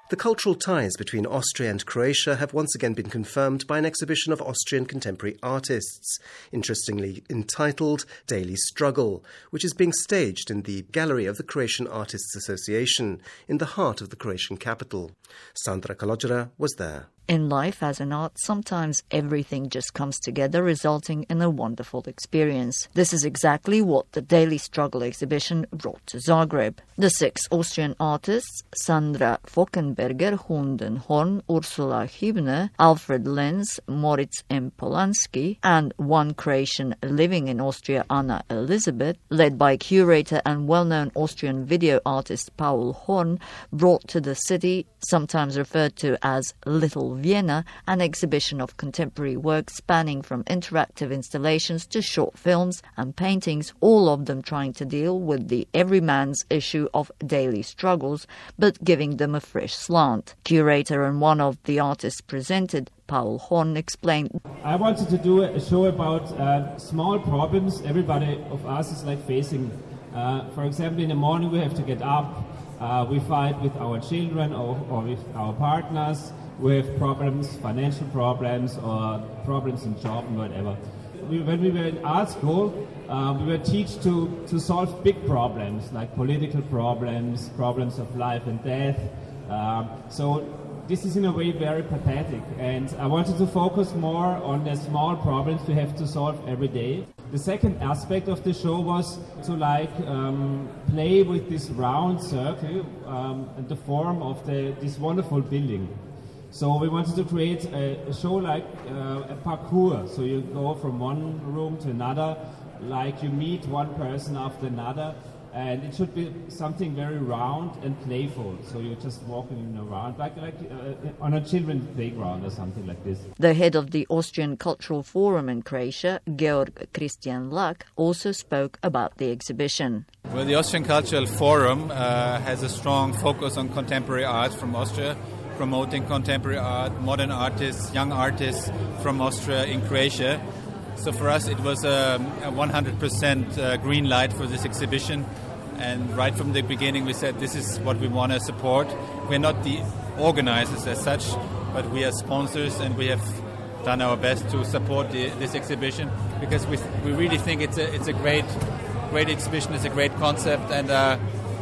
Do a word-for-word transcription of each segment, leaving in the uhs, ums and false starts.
The cultural ties between Austria and Croatia have once again been confirmed by an exhibition of Austrian contemporary artists, interestingly entitled Daily Struggle, which is being staged in the gallery of the Croatian Artists Association in the heart of the Croatian capital. Sandra Kalogera was there. In life as in art, sometimes everything just comes together, resulting in a wonderful experience. This is exactly what the Daily Struggle exhibition brought to Zagreb. The six Austrian artists, Sandra Fockenberger, Hunden Horn, Ursula Hübner, Alfred Lenz, Moritz M. Polanski, and one Croatian living in Austria, Anna Elizabeth, led by curator and well-known Austrian video artist Paul Horn, brought to the city, sometimes referred to as Little Vienna, an exhibition of contemporary work spanning from interactive installations to short films and paintings, all of them trying to deal with the everyman's issue of daily struggles, but giving them a fresh slant. Curator and one of the artists presented, Paul Horn, explained, I wanted to do a show about uh, small problems everybody of us is like facing. Uh, for example, in the morning we have to get up, uh, we fight with our children or, or with our partners. We have problems, financial problems, or problems in job and whatever. We, when we were in art school, uh, we were taught to, to solve big problems, like political problems, problems of life and death. Uh, so this is in a way very pathetic, and I wanted to focus more on the small problems we have to solve every day. The second aspect of the show was to like um, play with this round circle um, and the form of the, this wonderful building. So we wanted to create a, a show like uh, a parkour. So you go from one room to another, like you meet one person after another, and it should be something very round and playful. So you're just walking around, like like uh, on a children's playground or something like this. The head of the Austrian Cultural Forum in Croatia, Georg Christian Lack, also spoke about the exhibition. Well, the Austrian Cultural Forum uh, has a strong focus on contemporary art from Austria, promoting contemporary art, modern artists, young artists from Austria in Croatia. So for us it was a, a one hundred percent uh, green light for this exhibition, and right from the beginning we said this is what we want to support. We're not the organizers as such, but we are sponsors, and we have done our best to support the, this exhibition because we we really think it's a it's a great great exhibition, it's a great concept, and uh,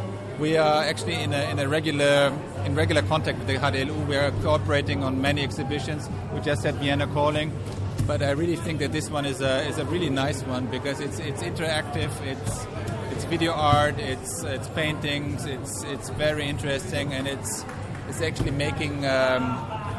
we are actually in a, in a regular in regular contact with the H D L U. We are cooperating on many exhibitions. We just had Vienna Calling, but I really think that this one is a is a really nice one because it's it's interactive, it's it's video art, it's it's paintings, it's it's very interesting, and it's it's actually making um,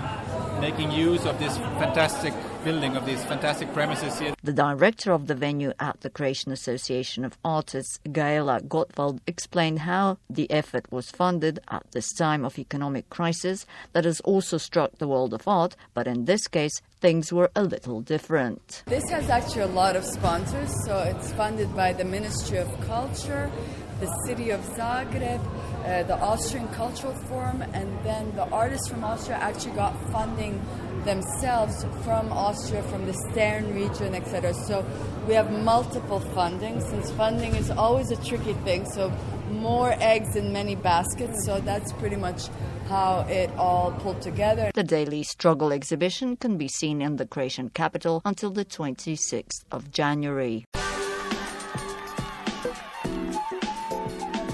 making use of this fantastic building, of these fantastic premises here. The director of the venue at the Croatian Association of Artists, Gaela Gottwald, explained how the effort was funded at this time of economic crisis that has also struck the world of art, but in this case, things were a little different. This has actually a lot of sponsors, so it's funded by the Ministry of Culture, the City of Zagreb, uh, the Austrian Cultural Forum, and then the artists from Austria actually got funding themselves from Austria, from the Stern region, et cetera. So we have multiple funding, since funding is always a tricky thing, so more eggs in many baskets, so that's pretty much how it all pulled together. The Daily Struggle exhibition can be seen in the Croatian capital until the twenty-sixth of January.